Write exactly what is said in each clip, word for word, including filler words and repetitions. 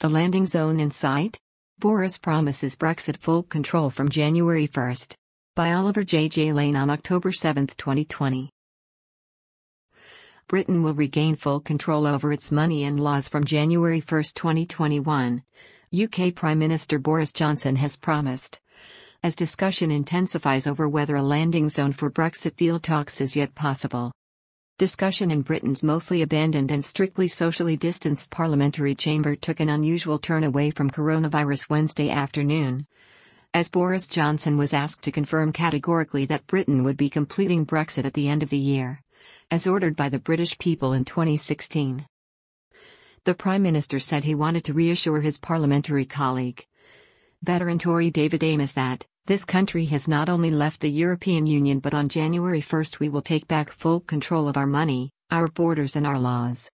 The landing zone in sight? Boris promises Brexit full control from January first. By Oliver J. J. Lane on October seventh, twenty twenty. Britain will regain full control over its money and laws from January first, twenty twenty-one, U K Prime Minister Boris Johnson has promised. As discussion intensifies over whether a landing zone for Brexit deal talks is yet possible. Discussion in Britain's mostly abandoned and strictly socially distanced parliamentary chamber took an unusual turn away from coronavirus Wednesday afternoon, as Boris Johnson was asked to confirm categorically that Britain would be completing Brexit at the end of the year, as ordered by the British people in twenty sixteen. The Prime Minister said he wanted to reassure his parliamentary colleague, veteran Tory David Amess, that this country has not only left the European Union but on January first we will take back full control of our money, our borders and our laws.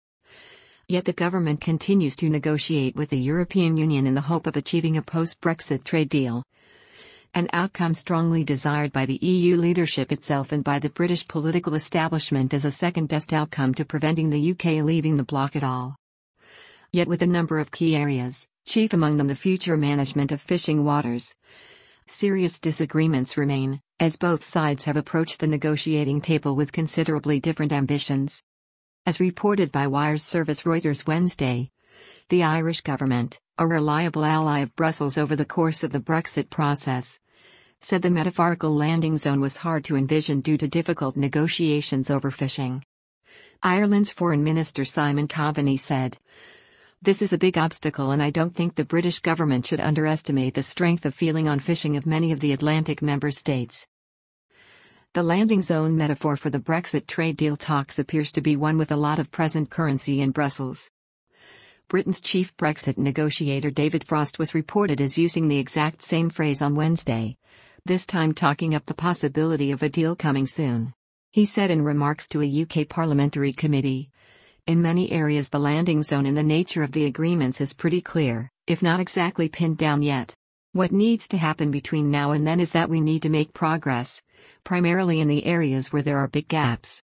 Yet the government continues to negotiate with the European Union in the hope of achieving a post-Brexit trade deal, an outcome strongly desired by the E U leadership itself and by the British political establishment as a second-best outcome to preventing the U K leaving the bloc at all. Yet with a number of key areas, chief among them the future management of fishing waters, serious disagreements remain, as both sides have approached the negotiating table with considerably different ambitions. As reported by wires service Reuters Wednesday, the Irish government, a reliable ally of Brussels over the course of the Brexit process, said the metaphorical landing zone was hard to envision due to difficult negotiations over fishing. Ireland's Foreign Minister Simon Coveney said, "This is a big obstacle and I don't think the British government should underestimate the strength of feeling on fishing of many of the Atlantic member states." The landing zone metaphor for the Brexit trade deal talks appears to be one with a lot of present currency in Brussels. Britain's chief Brexit negotiator David Frost was reported as using the exact same phrase on Wednesday, this time talking up the possibility of a deal coming soon. He said in remarks to a U K parliamentary committee, "In many areas the landing zone and the nature of the agreements is pretty clear, if not exactly pinned down yet. What needs to happen between now and then is that we need to make progress, primarily in the areas where there are big gaps."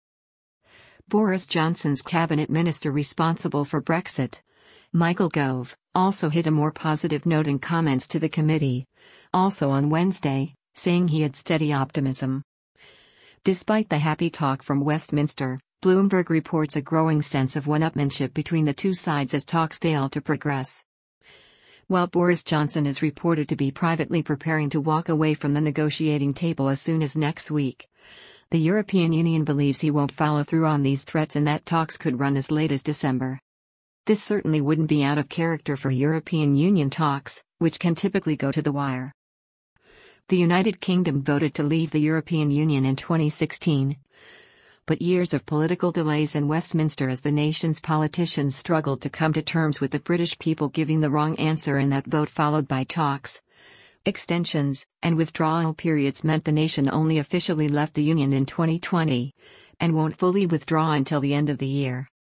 Boris Johnson's cabinet minister responsible for Brexit, Michael Gove, also hit a more positive note in comments to the committee, also on Wednesday, saying he had steady optimism. Despite the happy talk from Westminster, Bloomberg reports a growing sense of one-upmanship between the two sides as talks fail to progress. While Boris Johnson is reported to be privately preparing to walk away from the negotiating table as soon as next week, the European Union believes he won't follow through on these threats and that talks could run as late as December. This certainly wouldn't be out of character for European Union talks, which can typically go to the wire. The United Kingdom voted to leave the European Union in twenty sixteen. But years of political delays in Westminster as the nation's politicians struggled to come to terms with the British people giving the wrong answer in that vote, followed by talks, extensions, and withdrawal periods, meant the nation only officially left the Union in twenty twenty, and won't fully withdraw until the end of the year.